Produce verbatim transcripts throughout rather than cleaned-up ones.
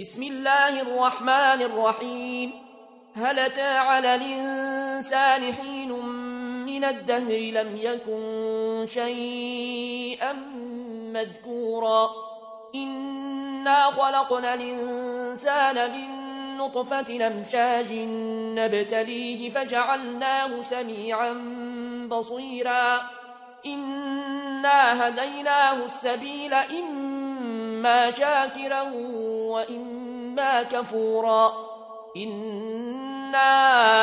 بسم الله الرحمن الرحيم. هل أتى على الإنسان حين من الدهر لم يكن شيئا مذكورا إنا خلقنا الإنسان من نطفة أمشاج نبتليه فجعلناه سميعا بصيرا إنا هديناه السبيل إما شاكرا وإما كفورا إنا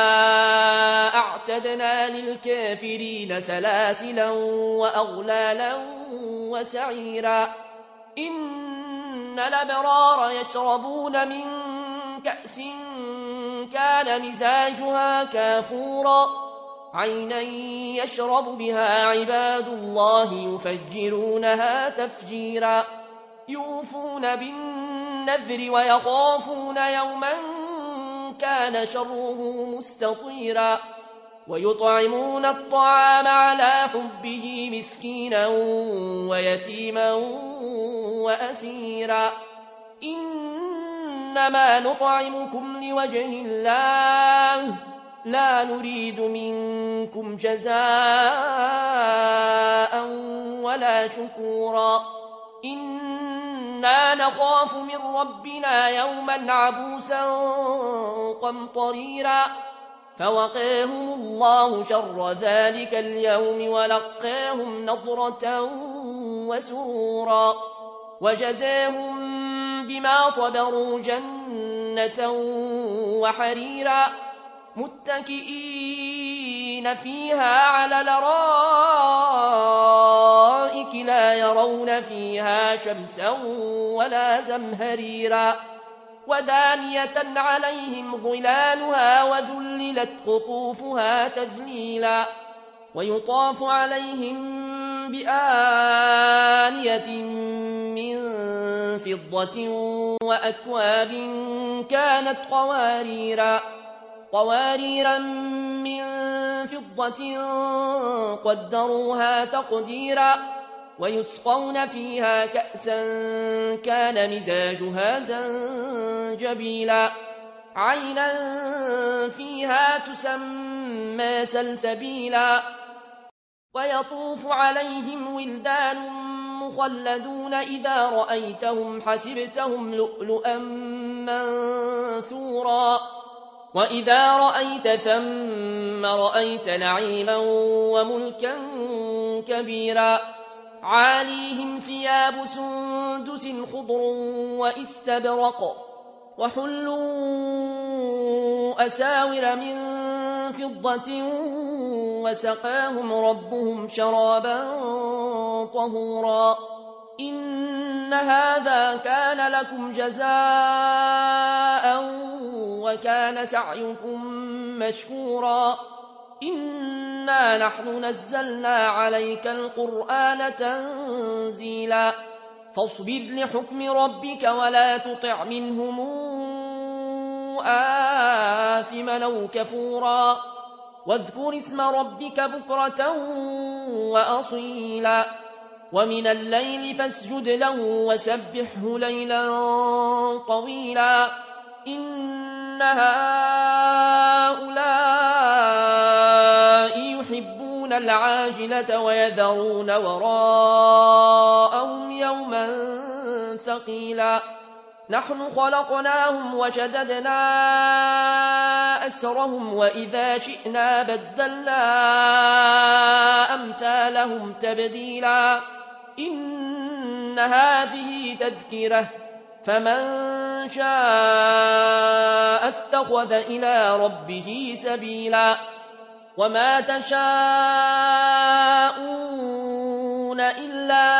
أعتدنا للكافرين سلاسلا وأغلالا وسعيرا إن الأبرار يشربون من كأس كان مزاجها كافورا عينا يشرب بها عباد الله يفجرونها تفجيرا يوفون بالنذر ويخافون يوما كان شره مستطيرا ويطعمون الطعام على حبه مسكينا ويتيما وأسيرا إنما نطعمكم لوجه الله لا نريد منكم جزاء ولا شكورا إنا نخاف من ربنا يوما عبوسا قمطريرا فوقاهم الله شر ذلك اليوم ولقاهم نضرة وسرورا وجزاهم بما صبروا جنة وحريرا متكئين فيها على الأرائك لا يرون فيها شمسا ولا زمهريرا ودانية عليهم ظلالها وذللت قطوفها تذليلا ويطاف عليهم بآنية من فضة وأكواب كانت قواريرا قواريرا من فضة قدروها تقديرا ويسقون فيها كأسا كان مزاجها زنجبيلا عينا فيها تسمى سلسبيلا ويطوف عليهم ولدان مخلدون إذا رأيتهم حسبتهم لؤلؤا منثورا وإذا رأيت ثم رأيت نعيما وملكا كبيرا عاليهم ثياب سندس خضر وإستبرق وحلوا أساور من فضة وسقاهم ربهم شرابا طهورا إن هذا كان لكم جزاء وكان سعيكم مشكورا إنا نحن نزلنا عليك القرآن تنزيلا فاصبر لحكم ربك ولا تطع منهم آثما أو كفورا واذكر اسم ربك بكرة وأصيلا ومن الليل فاسجد له وسبحه ليلا طويلا إن هؤلاء يحبون العاجلة ويذرون وراءهم يوما ثقيلا نحن خلقناهم وشددنا أسرهم وإذا شئنا بدلنا أمثالهم تبديلا إن هذه تذكرة فمن شاء اتخذ إلى ربه سبيلا وما تشاءون إلا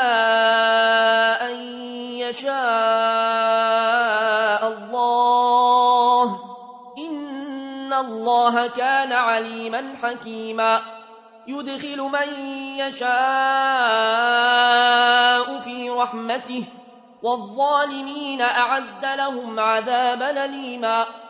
أن يشاء الله إن الله كان عليما حكيما يدخل من يشاء في رحمته والظالمين أعد لهم عذابا أليما